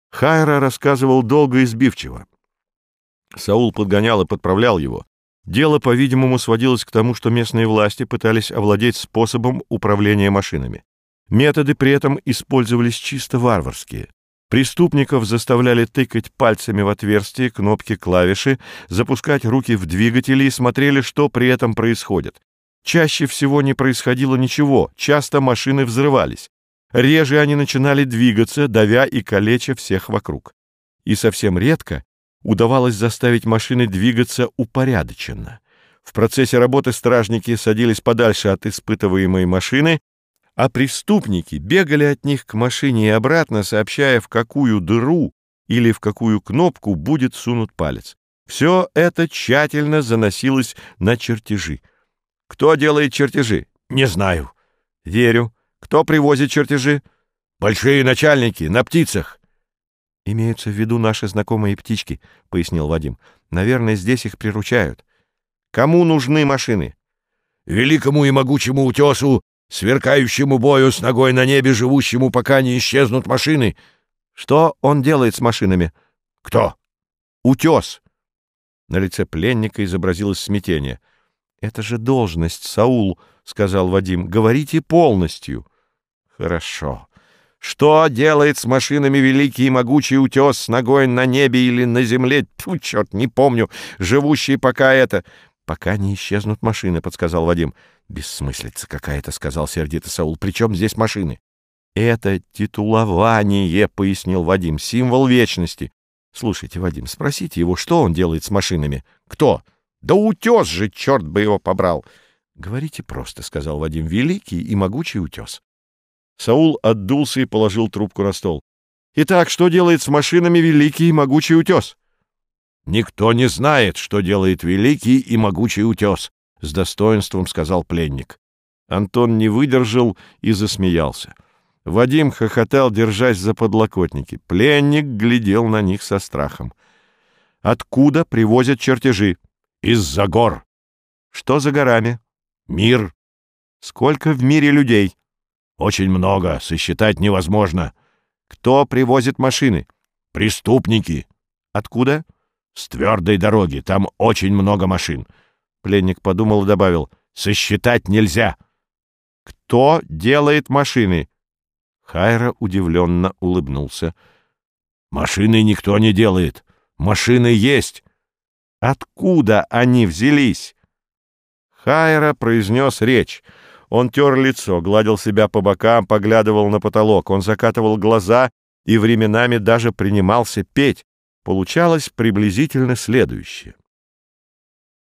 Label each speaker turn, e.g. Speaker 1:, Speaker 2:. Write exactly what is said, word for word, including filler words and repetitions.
Speaker 1: Хайра рассказывал долго и сбивчиво. Саул подгонял и подправлял его. Дело, по-видимому, сводилось к тому, что местные власти пытались овладеть способом управления машинами. Методы при этом использовались чисто варварские. Преступников заставляли тыкать пальцами в отверстия, кнопки, клавиши, запускать руки в двигатели и смотрели, что при этом происходит. Чаще всего не происходило ничего, часто машины взрывались. Реже они начинали двигаться, давя и калеча всех вокруг. И совсем редко удавалось заставить машины двигаться упорядоченно. В процессе работы стражники садились подальше от испытываемой машины, а преступники бегали от них к машине и обратно, сообщая, в какую дыру или в какую кнопку будет сунут палец. Все это тщательно заносилось на чертежи. Кто делает чертежи? Не знаю. Верю. Кто привозит чертежи? Большие начальники, на птицах. Имеются в виду наши знакомые птички, пояснил Вадим. Наверное, здесь их приручают. Кому нужны машины? Великому и могучему утесу, сверкающему бою с ногой на небе, живущему, пока не исчезнут машины. Что он делает с машинами? Кто? Утес. На лице пленника изобразилось смятение. Это же должность, Саул, сказал Вадим. Говорите полностью. Хорошо. Что делает с машинами великий и могучий утес с ногой на небе или на земле? Тьфу, черт, не помню. Живущий пока это... Пока не исчезнут машины, подсказал Вадим. Бессмыслица какая-то, сказал сердито Саул. Причем здесь машины? Это титулование, пояснил Вадим, символ вечности. Слушайте, Вадим, спросите его, что он делает с машинами? Кто? Да утес же, черт бы его побрал. Говорите просто, сказал Вадим, великий и могучий утес. Саул отдулся и положил трубку на стол. Итак, что делает с машинами великий и могучий утес? Никто не знает, что делает великий и могучий утес, с достоинством сказал пленник. Антон не выдержал и засмеялся. Вадим хохотал, держась за подлокотники. Пленник глядел на них со страхом. Откуда привозят чертежи? Из-за гор. Что за горами? Мир. Сколько в мире людей? Очень много, сосчитать невозможно. Кто привозит машины? Преступники. Откуда? С твердой дороги, там очень много машин. Пленник подумал и добавил: сосчитать нельзя. Кто делает машины? Хайра удивленно улыбнулся. Машины никто не делает. Машины есть. Откуда они взялись? Хайра произнес речь. Он тер лицо, гладил себя по бокам, поглядывал на потолок. Он закатывал глаза и временами даже принимался петь. Получалось приблизительно следующее.